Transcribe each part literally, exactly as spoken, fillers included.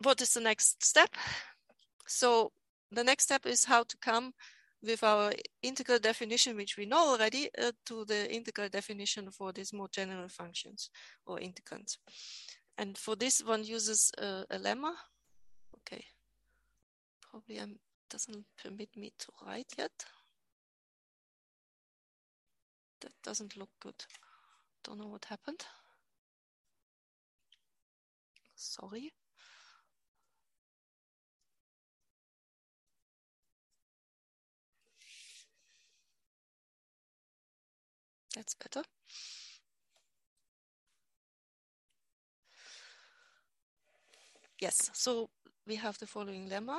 what is the next step? So the next step is how to come with our integral definition, which we know already, uh, to the integral definition for these more general functions or integrands. And for this one uses uh, a lemma. Okay, probably um, doesn't permit me to write yet. That doesn't look good. Don't know what happened. Sorry. That's better. Yes, so we have the following lemma.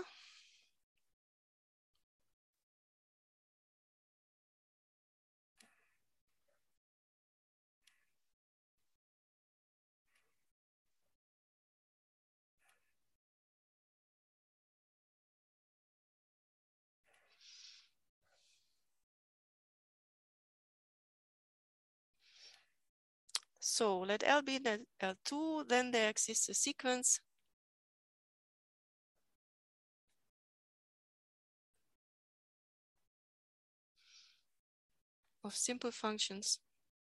So let L be L two, then there exists a sequence of simple functions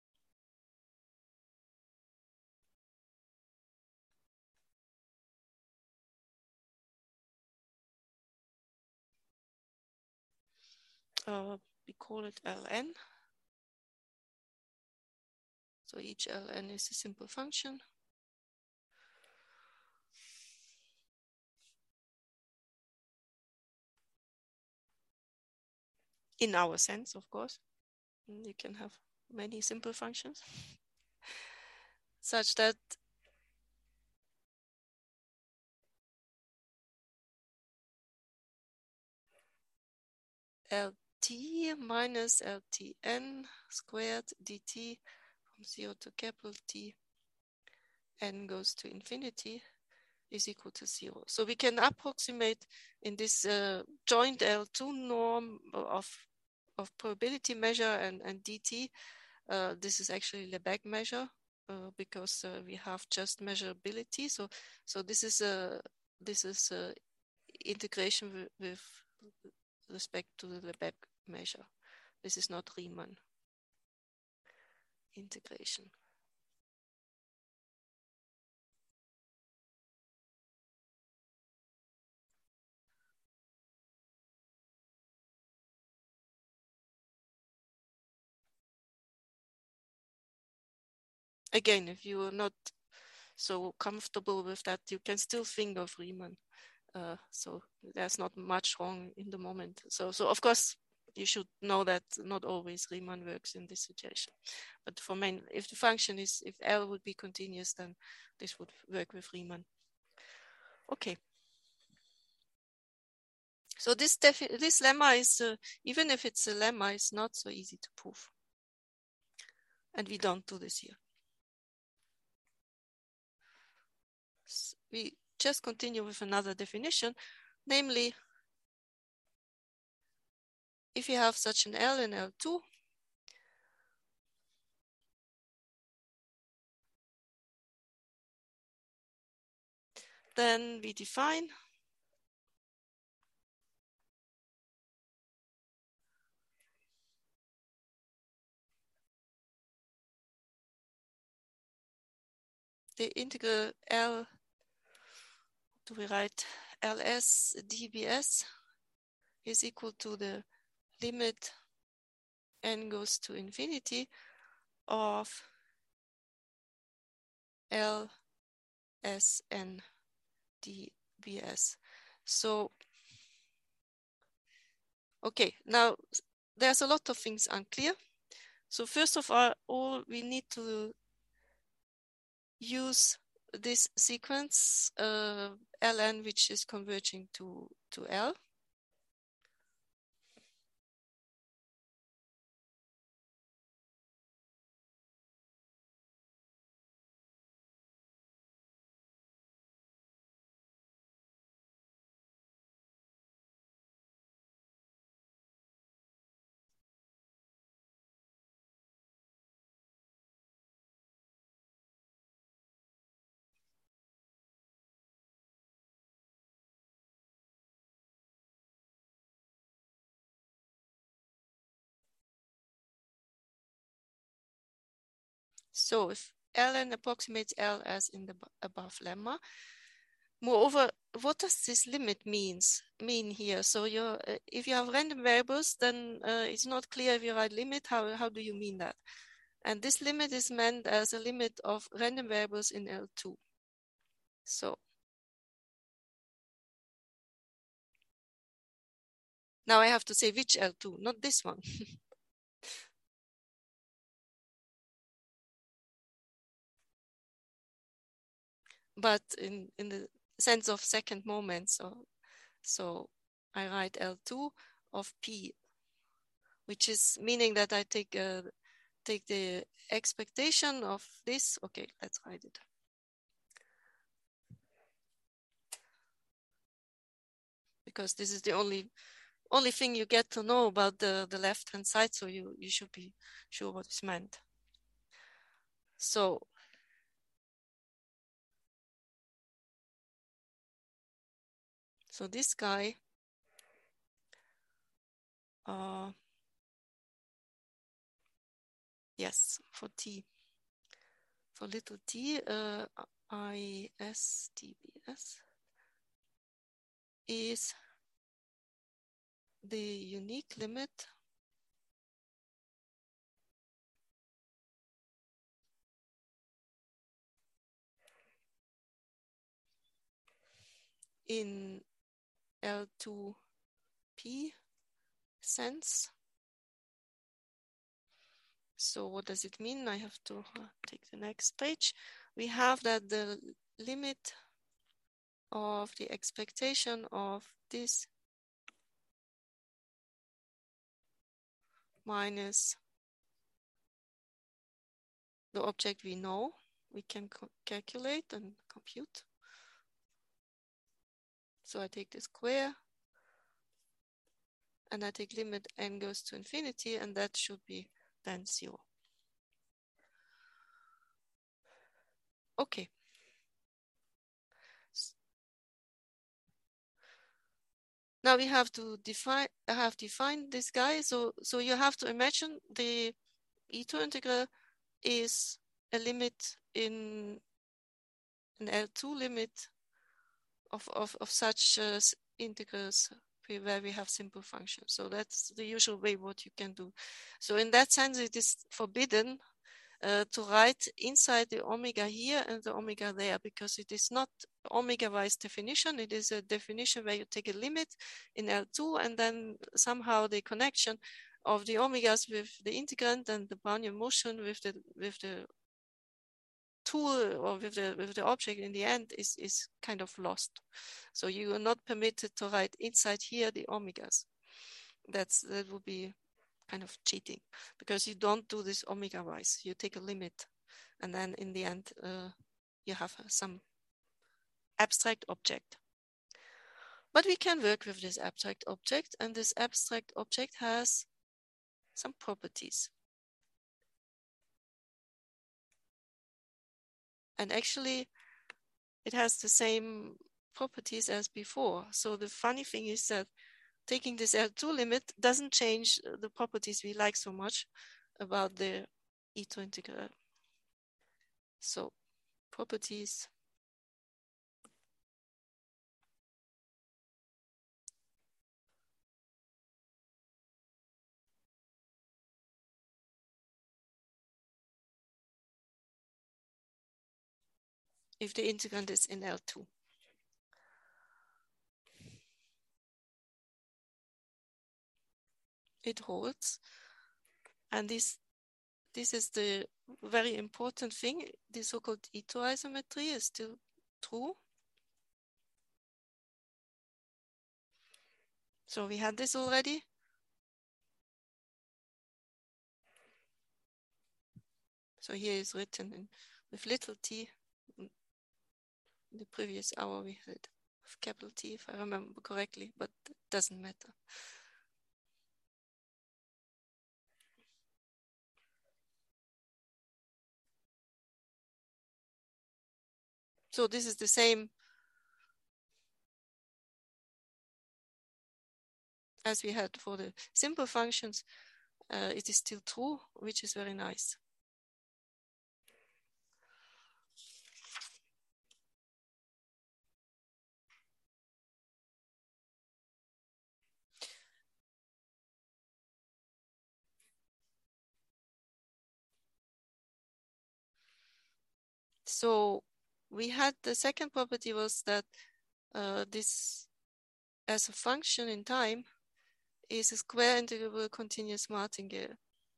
uh, we call it Ln. So each Ln is a simple function. In our sense, of course. You can have many simple functions such that Lt minus Ltn squared dt from zero to capital T n goes to infinity is equal to zero. So we can approximate in this uh, joint L two norm of, of probability measure and, and dt. Uh, this is actually Lebesgue measure uh, because uh, we have just measurability. So so this is a this is a integration with, with respect to the Lebesgue measure. This is not Riemann integration. Again, if you are not so comfortable with that, you can still think of Riemann. Uh, so there's not much wrong in the moment. So, so of course, you should know that not always Riemann works in this situation. But for main, if the function is, if L would be continuous, then this would work with Riemann. Okay. So this this lemma is, uh, even if it's a lemma, it's not so easy to prove. And we don't do this here. So we just continue with another definition, namely, if you have such an L in L two, then we define the integral L, do we write Ls dbs is equal to the limit n goes to infinity of L S N dbs. So, okay, now there's a lot of things unclear. So first of all, all we need to use this sequence uh, Ln, which is converging to, to L. So if ln approximates L as in the above lemma, moreover, what does this limit means mean here? So you're, uh, if you have random variables, then uh, it's not clear if you write limit, how, how do you mean that? And this limit is meant as a limit of random variables in L two. So now I have to say which L two, not this one. But in, in the sense of second moment, so, so I write L two of P, which is meaning that I take, uh, take the expectation of this. Okay, let's write it. Because this is the only only thing you get to know about the, the left-hand side, so you, you should be sure what is meant. So So this guy, uh, yes, for t, for little t, uh, I S T B S is the unique limit in L two P sense. So what does it mean? I have to uh, take the next page. We have that the limit of the expectation of this minus the object we know, we can calculate and compute. So I take the square and I take limit n goes to infinity, and that should be then zero. Okay. Now we have to define, I have defined this guy. So, so you have to imagine the E two integral is a limit in an L two limit of, of, of such uh, integrals where we have simple functions. So that's the usual way what you can do. So in that sense, it is forbidden uh, to write inside the omega here and the omega there, because it is not omega-wise definition. It is a definition where you take a limit in L two and then somehow the connection of the omegas with the integrand and the Brownian motion with the with the tool or with the with the object in the end is is kind of lost. So you are not permitted to write inside here the omegas. That's that would be kind of cheating, because you don't do this omega wise. You take a limit, and then in the end uh, you have uh, some abstract object. But we can work with this abstract object, and this abstract object has some properties. And actually, it has the same properties as before. So the funny thing is that taking this L two limit doesn't change the properties we like so much about the E two integral. So properties. If the integrand is in L two. It holds. And this this is the very important thing. The so-called E two isometry is still true. So we had this already. So here is written in, with little t. In the previous hour we had with capital T, if I remember correctly, but it doesn't matter. So this is the same as we had for the simple functions. Uh, it is still true, which is very nice. So we had the second property was that uh, this as a function in time is a square integrable continuous martingale.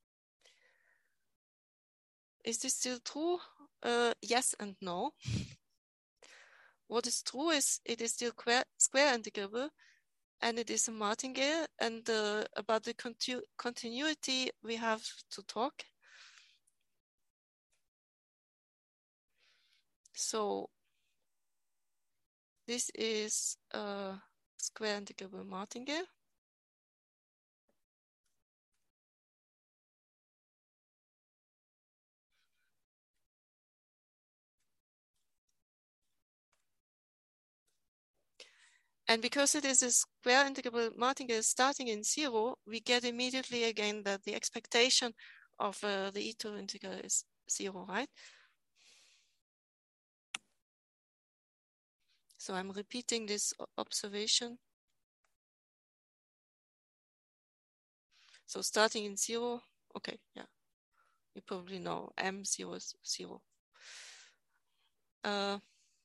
Is this still true? Uh, yes and no. What is true is it is still square, square integrable, and it is a martingale. And uh, about the continu continuity, we have to talk. So this is a square integrable martingale. And because it is a square integrable martingale starting in zero, we get immediately again that the expectation of uh, the Ito integral is zero, right? So I'm repeating this observation. So starting in zero, okay, yeah, you probably know M zero is zero. Uh,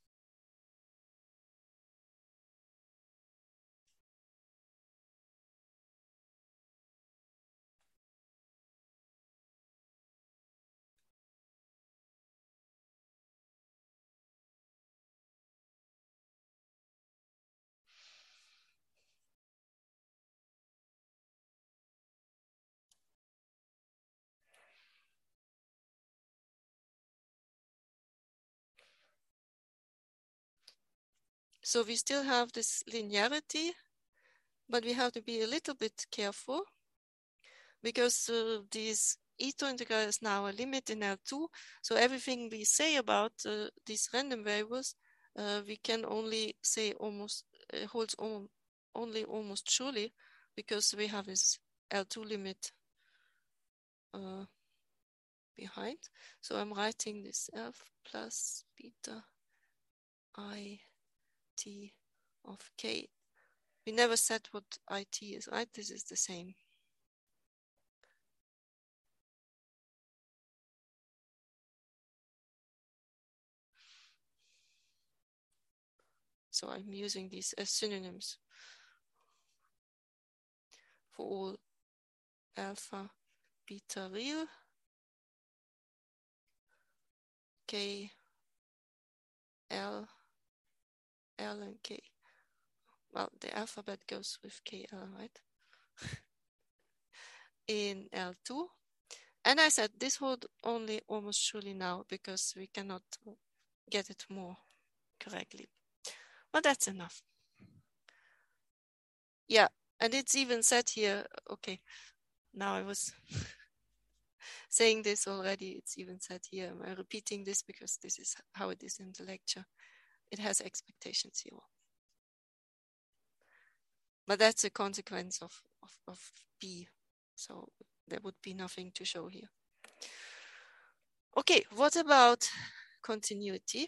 So we still have this linearity, but we have to be a little bit careful because uh, this Ito integral is now a limit in L two. So everything we say about uh, these random variables, uh, we can only say almost, uh, holds on, only almost surely because we have this L two limit uh, behind. So I'm writing this F plus beta I t of k. We never said what I t is, right? This is the same. So I'm using these as synonyms for all alpha, beta real, k, l, l, and k. Well, the alphabet goes with k l, right? In L two. And I said this hold only almost surely now because we cannot get it more correctly. But that's enough. Yeah, and it's even said here, okay, now I was saying this already, it's even said here, I'm repeating this because this is how it is in the lecture. It has expectation zero. But that's a consequence of, of, of B. So there would be nothing to show here. Okay, what about continuity?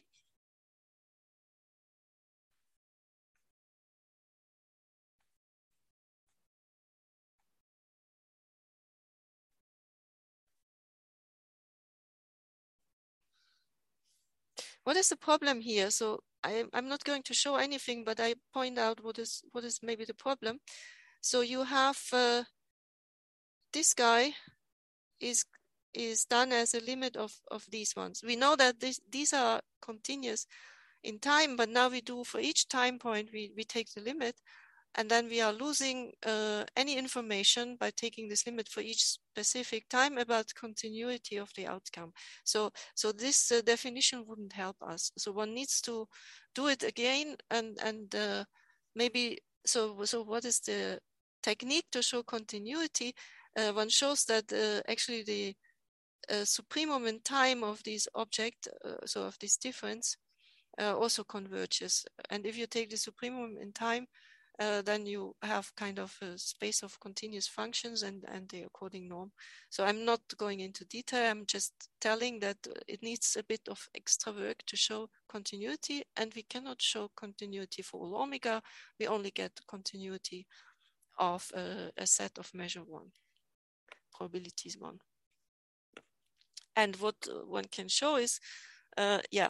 What is the problem here? So I, I'm not going to show anything, but I point out what is what is maybe the problem. So you have uh, this guy is is done as a limit of, of these ones. We know that this, these are continuous in time, but now we do for each time point, we, we take the limit, and then we are losing uh, any information by taking this limit for each specific time about continuity of the outcome. So, so this uh, definition wouldn't help us. So one needs to do it again, and and uh, maybe so. So what is the technique to show continuity? Uh, one shows that uh, actually the uh, supremum in time of this object, uh, so of this difference, uh, also converges. And if you take the supremum in time, uh, then you have kind of a space of continuous functions and, and the according norm. So I'm not going into detail. I'm just telling that it needs a bit of extra work to show continuity, and we cannot show continuity for all omega. We only get continuity of uh, a set of measure one, probabilities one. And what one can show is uh, yeah.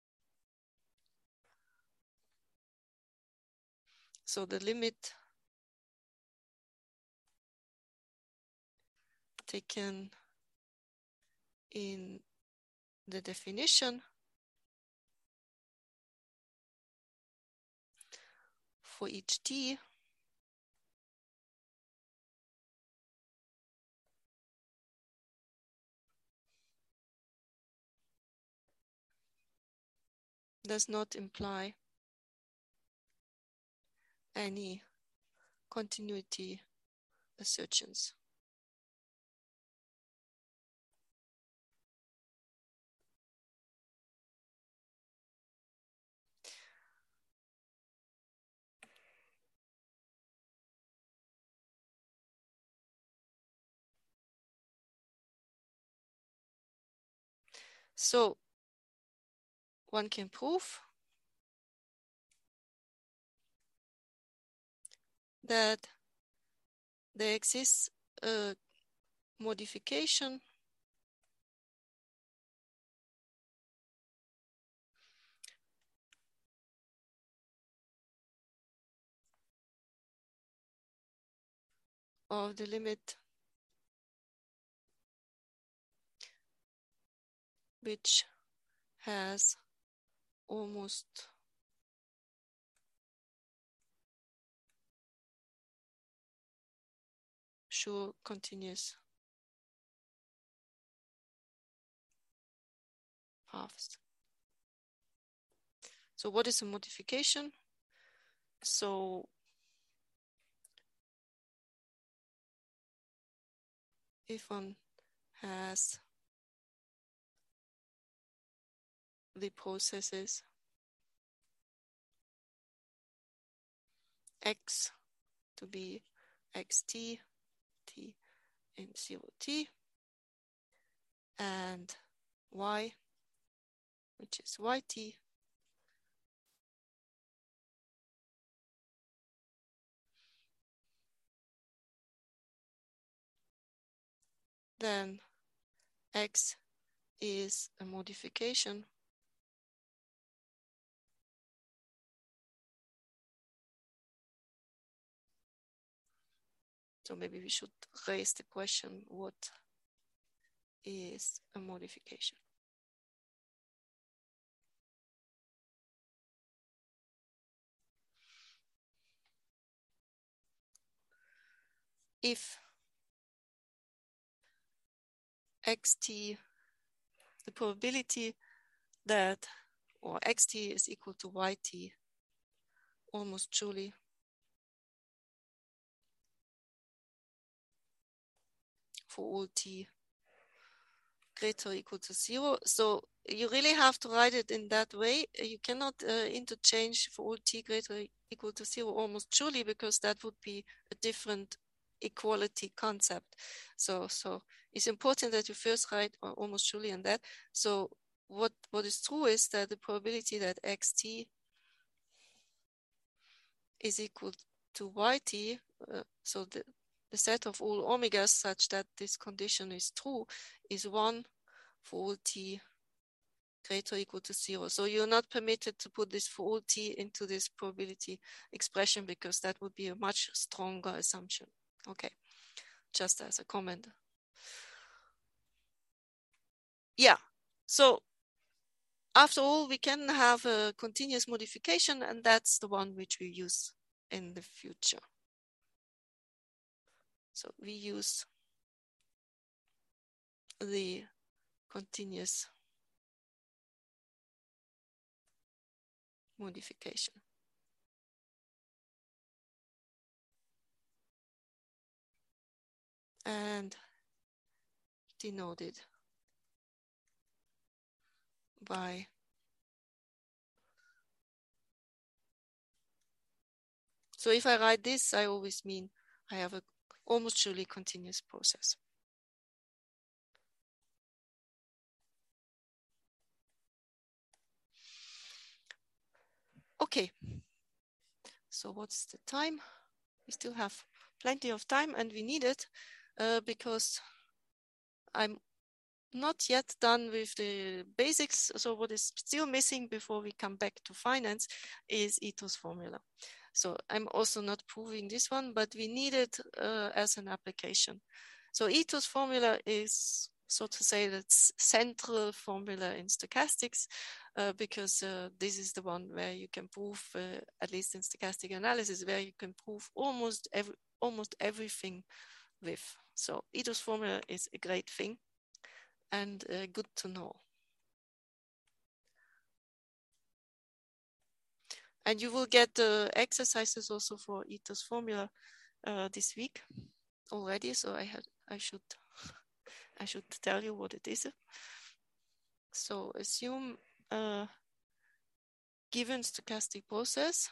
So the limit taken in the definition for each t does not imply any continuity assertions. So one can prove that there exists a modification of the limit which has almost sure continuous paths. So what is a modification? So if one has the processes x to be xt, t in zero t, and y, which is yt, then x is a modification so maybe we should raise the question, what is a modification? If xt, the probability that, or xt is equal to yt almost truly for all t greater or equal to zero. So you really have to write it in that way. You cannot uh, interchange for all t greater or equal to zero almost truly, because that would be a different equality concept. So, so it's important that you first write almost truly in that. So what, what is true is that the probability that xt is equal to yt, uh, so the, the set of all omegas such that this condition is true is one for all t greater or equal to zero. So you're not permitted to put this for all t into this probability expression, because that would be a much stronger assumption. Okay, just as a comment. Yeah, so after all, we can have a continuous modification, and that's the one which we use in the future. So we use the continuous modification. And denoted by so if I write this, I always mean I have a almost surely continuous process. Okay, so what's the time? We still have plenty of time, and we need it uh, because I'm not yet done with the basics. So what is still missing before we come back to finance is Ito's formula. So I'm also not proving this one, but we need it uh, as an application. So Ito's formula is, so to say, the central formula in stochastics, uh, because uh, this is the one where you can prove, uh, at least in stochastic analysis, where you can prove almost every, almost everything with. So Ito's formula is a great thing and uh, good to know. And you will get the uh, exercises also for Ito's formula uh, this week already. So I had, I should, I should tell you what it is. So assume a given stochastic process.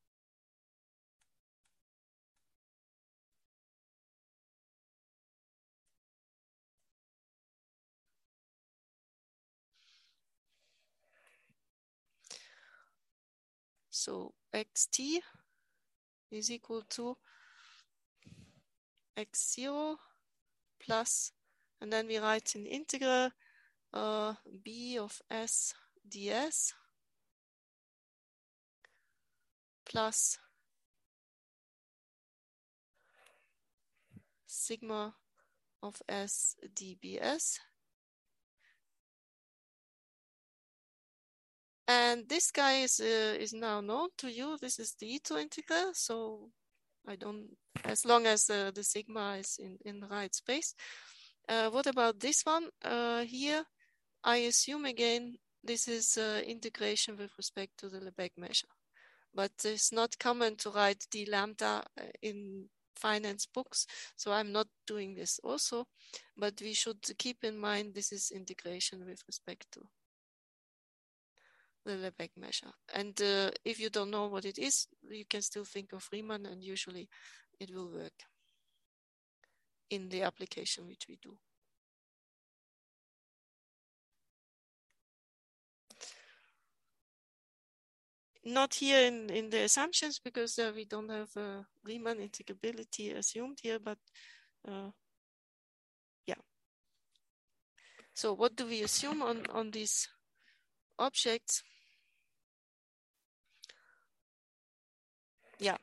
So xt is equal to x zero plus, and then we write an integral uh, b of s ds plus sigma of s dbs. And this guy is uh, is now known to you. This is the Ito integral. So I don't, as long as uh, the sigma is in, in the right space. Uh, what about this one? Uh, here, I assume again, this is uh, integration with respect to the Lebesgue measure. But it's not common to write d lambda in finance books. So I'm not doing this also. But we should keep in mind this is integration with respect to the Lebesgue measure. And uh, if you don't know what it is, you can still think of Riemann, and usually it will work in the application which we do. Not here in, in the assumptions, because uh, we don't have uh, Riemann integrability assumed here, but uh, yeah. So what do we assume on, on these objects? Yeah.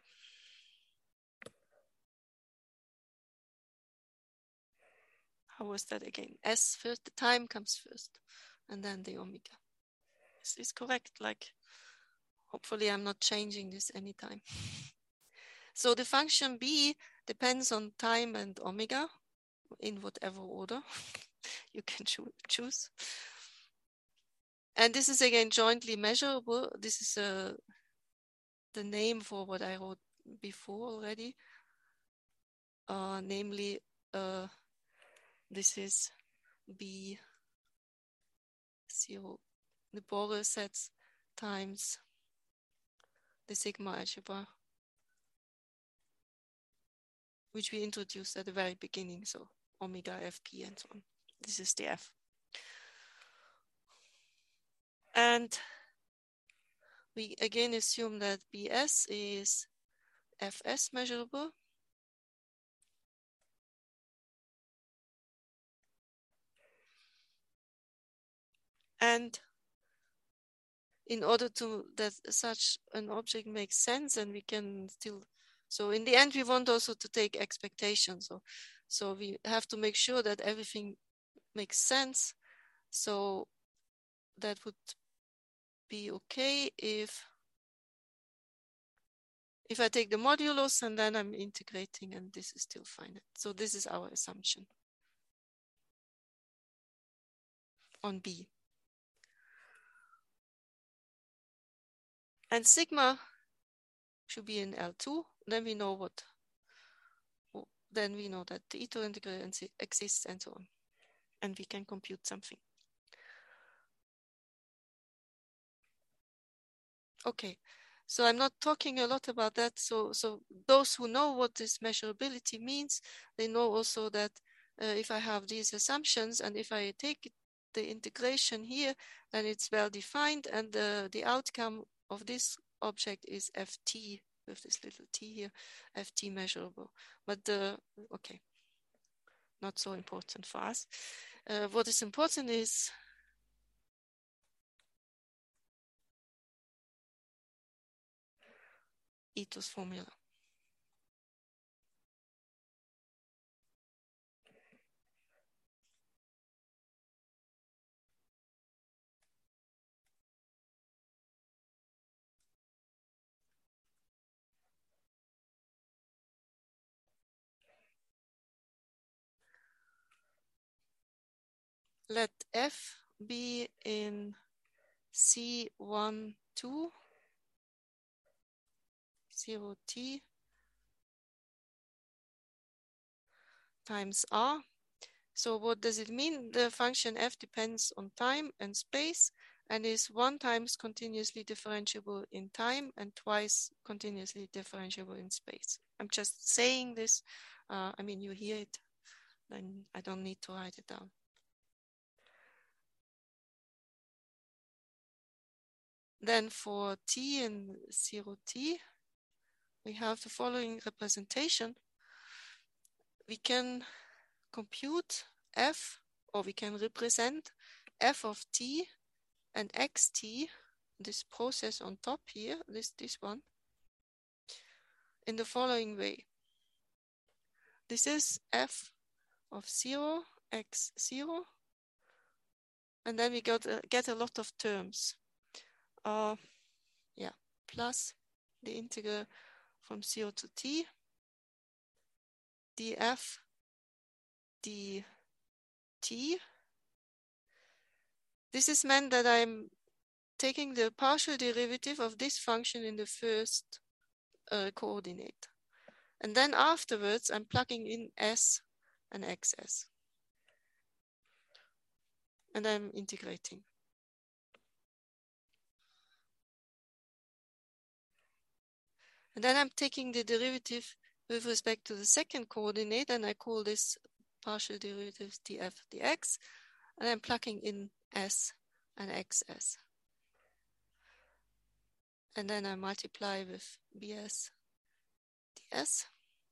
How was that again? S first, the time comes first, and then the omega. Is this correct? Like, hopefully I'm not changing this anytime. So the function b depends on time and omega in whatever order you can cho choose. And this is again jointly measurable. This is uh, the name for what I wrote before already. Uh, namely, uh, this is B zero, the Borel sets times the sigma algebra, which we introduced at the very beginning. So omega fp and so on. This is the F. And we again assume that B S is F S measurable. And in order to that such an object makes sense, and we can still, so in the end, we want also to take expectations. So, so we have to make sure that everything makes sense. So that would be okay if if I take the modulus and then I'm integrating, and this is still finite. So this is our assumption on B. And sigma should be in L two. Then we know what, then we know that the Ito integral exists and so on. And we can compute something. Okay, so I'm not talking a lot about that. So, so those who know what this measurability means, they know also that uh, if I have these assumptions and if I take the integration here, then it's well defined, and the, the outcome of this object is F T with this little t here, F T measurable. But the, okay, not so important for us. Uh, what is important is Ito's formula. Let F be in C one, two, zero t times R. So what does it mean? The function F depends on time and space and is one times continuously differentiable in time and twice continuously differentiable in space. I'm just saying this. Uh, I mean, you hear it, then I don't need to write it down. Then for t and zero t, we have the following representation. We can compute f, or we can represent f of t and xt, this process on top here, this, this one, in the following way. This is f of zero, x zero, and then we got, uh, get a lot of terms. Uh, yeah, plus the integral from zero to t, df dt. This is meant that I'm taking the partial derivative of this function in the first uh, coordinate. And then afterwards, I'm plugging in s and xs. And I'm integrating. And then I'm taking the derivative with respect to the second coordinate, and I call this partial derivative df dx, and I'm plugging in s and xs. And then I multiply with bs ds.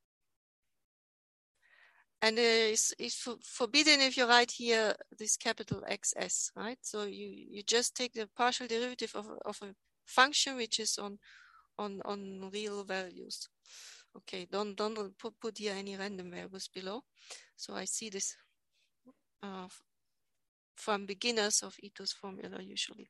And uh, it's, it's for, forbidden if you write here this capital X S, right? So you, you just take the partial derivative of, of a function which is on, on, on real values. Okay, don't, don't put, put here any random variables below. So I see this uh, from beginners of Ito's formula usually.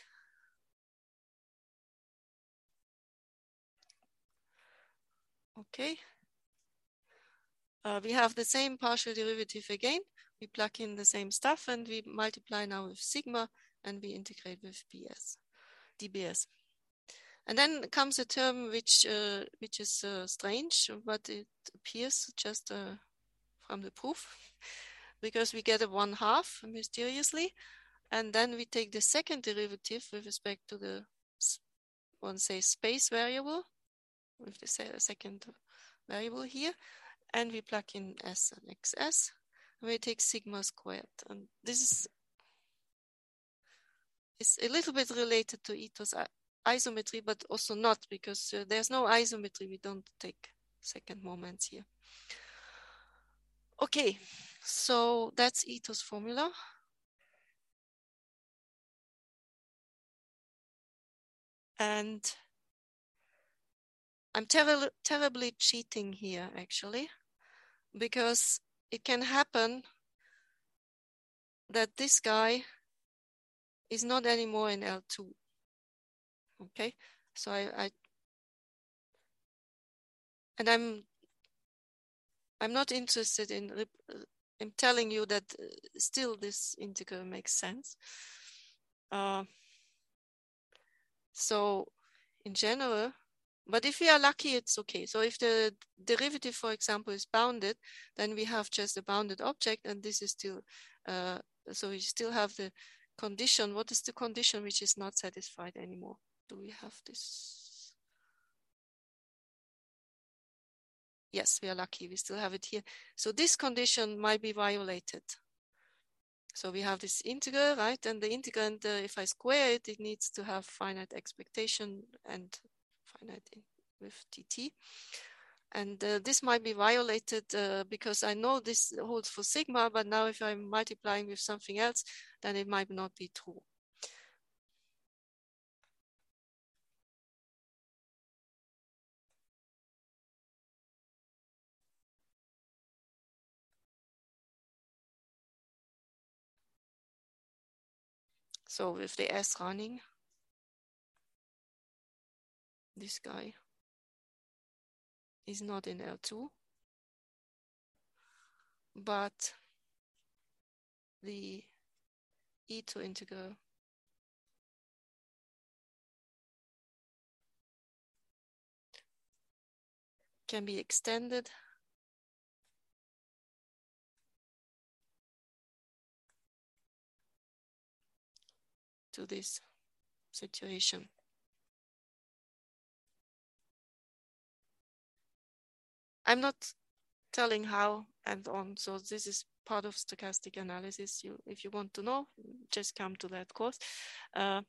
Okay. Uh, we have the same partial derivative again. We plug in the same stuff and we multiply now with sigma and we integrate with bs, dbs. And then comes a term which uh, which is uh, strange, but it appears just uh, from the proof, because we get a one half mysteriously, and then we take the second derivative with respect to the, one say, space variable, with the second variable here, and we plug in s and xs, and we take sigma squared. And this is, is a little bit related to Ito's isometry, but also not, because uh, there's no isometry. We don't take second moments here. Okay, so that's Ito's formula. And I'm ter terribly cheating here, actually, because it can happen that this guy is not anymore in L two. Okay, so I, I and I'm I'm not interested in in telling you that uh, still this integral makes sense. Uh, so in general, but if we are lucky, it's okay. So if the derivative, for example, is bounded, then we have just a bounded object, and this is still, uh, so we still have the condition. What is the condition which is not satisfied anymore? Do we have this? Yes, we are lucky. We still have it here. So this condition might be violated. So we have this integral, right? And the integrand, uh, if I square it, it needs to have finite expectation and finite in, with dt. And uh, this might be violated uh, because I know this holds for sigma, but now if I'm multiplying with something else, then it might not be true. So with the S running, this guy is not in L two, but the E two integral can be extended to this situation. I'm not telling how and on, so this is part of stochastic analysis. You, if you want to know, just come to that course. Uh,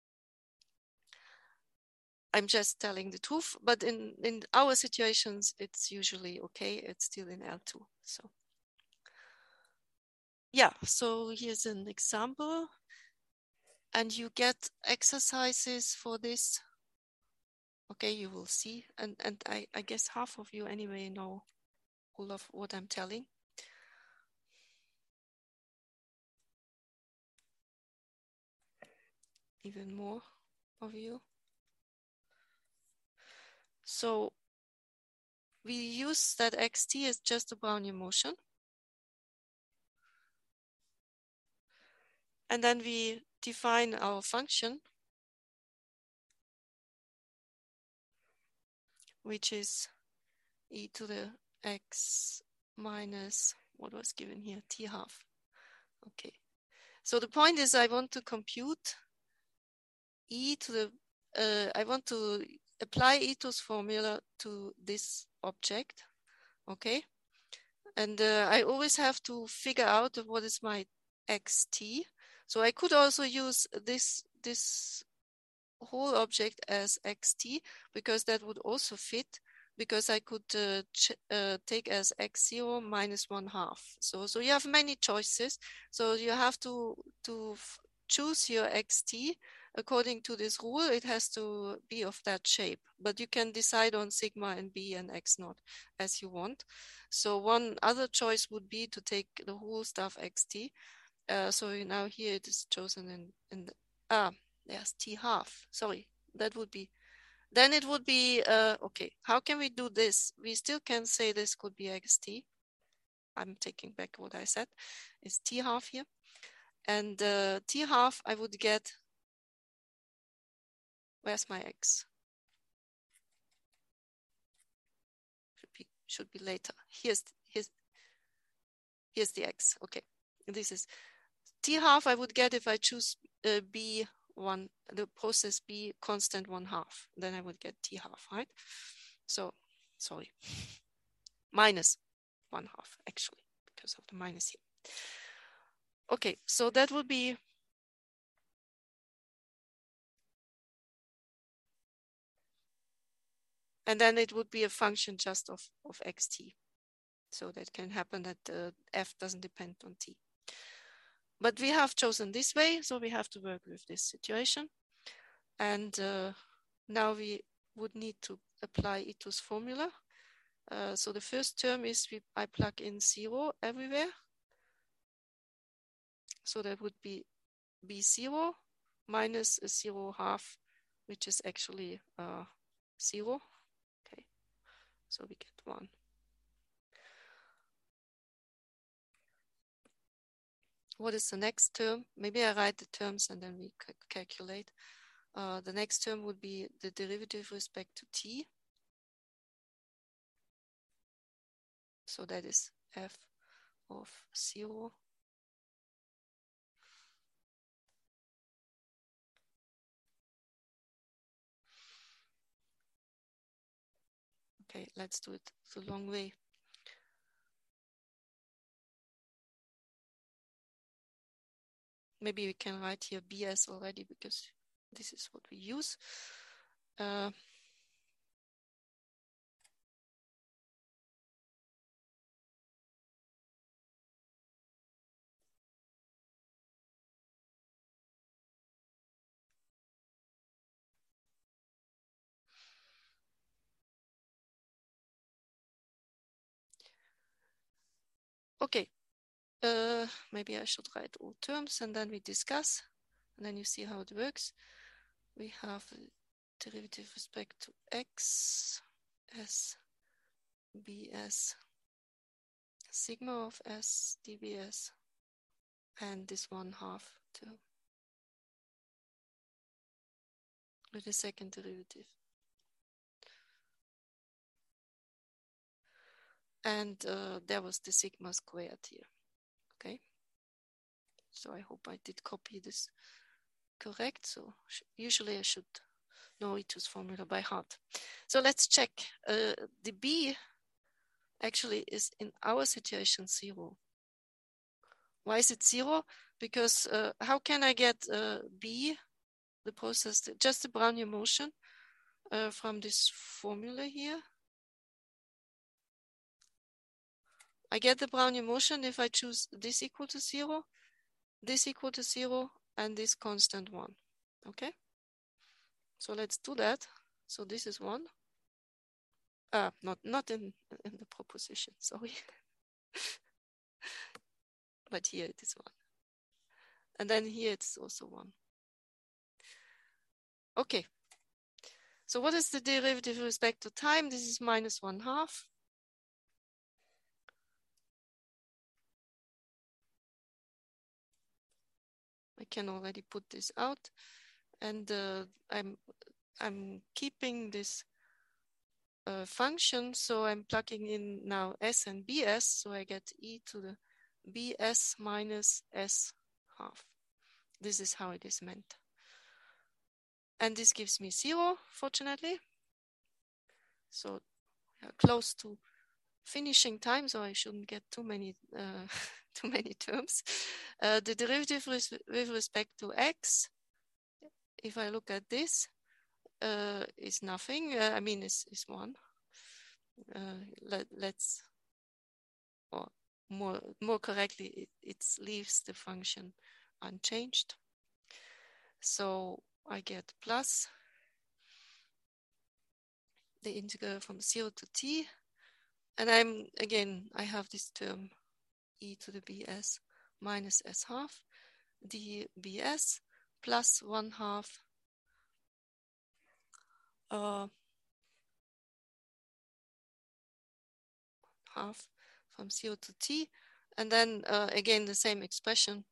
I'm just telling the truth, but in, in our situations, it's usually okay. It's still in L two. So yeah, so here's an example. And you get exercises for this. Okay, you will see. And, and I, I guess half of you anyway know all of what I'm telling. Even more of you. So we use that xt as just a Brownian motion. And then we define our function, which is e to the x minus, what was given here, t half. Okay. So the point is I want to compute e to the, uh, I want to apply Ito's formula to this object. Okay. And uh, I always have to figure out what is my xt. So I could also use this, this whole object as xt, because that would also fit, because I could uh, uh, take as x zero minus one half. So, so you have many choices. So you have to, to choose your xt according to this rule. It has to be of that shape, but you can decide on sigma and b and x naught as you want. So one other choice would be to take the whole stuff xt. Uh, so now here it is chosen in, in the, ah, there's t half. Sorry, that would be, then it would be, uh, okay, how can we do this? We still can say this could be xt. I'm taking back what I said. It's t half here. And uh, t half, I would get, where's my x? Should be, should be later. Here's, here's, here's the x. Okay, this is t half I would get if I choose uh, b one, the process b constant one half, then I would get t half, right? So, sorry, minus one half actually, because of the minus here. Okay, so that would be, and then it would be a function just of, of xt. So that can happen that uh, f doesn't depend on t. But we have chosen this way, so we have to work with this situation. And uh, now we would need to apply Ito's formula. Uh, so the first term is we, I plug in zero everywhere. So that would be b zero minus a zero half, which is actually uh, zero. Okay, so we get one. What is the next term? Maybe I write the terms and then we calculate. Uh, the next term would be the derivative with respect to t. So that is f of zero. Okay, let's do it the long way. Maybe we can write here B S already because this is what we use. Uh, Okay, uh, maybe I should write all terms and then we discuss, and then you see how it works. We have a derivative with respect to x, s, bs, sigma of s, dbs, and this one half term with the second derivative. And uh, there was the sigma squared here, okay? So I hope I did copy this correct. So usually I should know Ito's formula by heart. So let's check. Uh, the b actually is in our situation zero. Why is it zero? Because uh, how can I get uh, b, the process, just the Brownian motion uh, from this formula here? I get the Brownian motion if I choose this equal to zero, this equal to zero, and this constant one. Okay, so let's do that. So this is one. Uh, not not in, in the proposition, sorry. But here it is one. And then here it's also one. Okay. So what is the derivative with respect to time? This is minus one half. I can already put this out. And uh, I'm, I'm keeping this uh, function. So I'm plugging in now s and bs. So I get e to the bs minus s half. This is how it is meant. And this gives me zero, fortunately. So uh, close to finishing time, so I shouldn't get too many uh, too many terms. Uh, the derivative with, with respect to x, if I look at this, uh, is nothing. Uh, I mean, is is one. Uh, let, let's, or more more correctly, it, it leaves the function unchanged. So I get plus the integral from zero to t, and I'm again I have this term e to the bs minus s half dbs plus one half uh, half from zero to t, and then uh, again the same expression,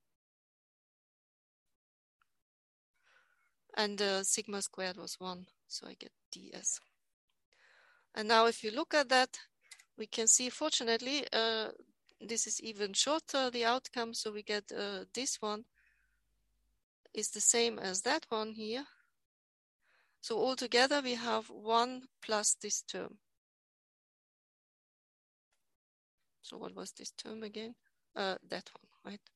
and uh, sigma squared was one, so I get ds. And now if you look at that, we can see, fortunately, uh, this is even shorter, the outcome, so we get uh, this one is the same as that one here. So altogether we have one plus this term. So what was this term again? Uh, that one, right?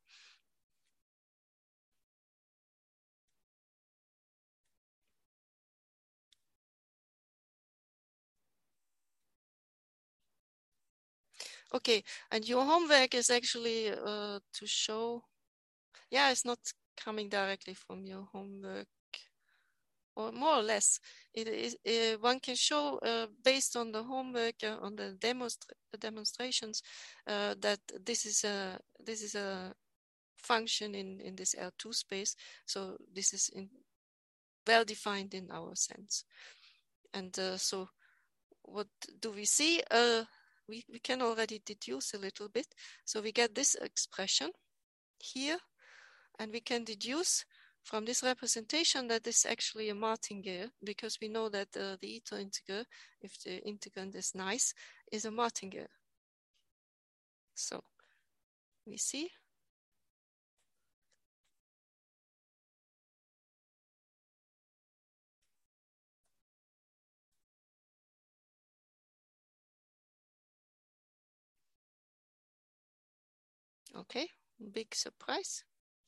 Okay, and your homework is actually uh, to show, yeah, it's not coming directly from your homework, or more or less. It is uh, one can show uh, based on the homework, uh, on the demonstra demonstrations, uh, that this is a this is a function in in this L two space. So this is in, well defined in our sense, and uh, so what do we see? Uh, we, we can already deduce a little bit. So we get this expression here, and we can deduce from this representation that this is actually a martingale, because we know that uh, the Ito integral, if the integrand is nice, is a martingale. So we see. Okay, big surprise.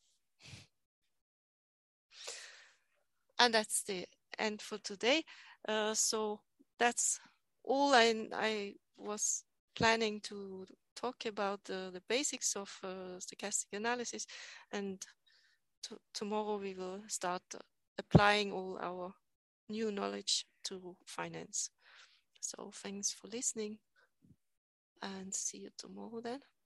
And that's the end for today. Uh, so that's all I, I was planning to talk about, uh, the basics of uh, stochastic analysis. And to, tomorrow we will start applying all our new knowledge to finance. So thanks for listening, and see you tomorrow then.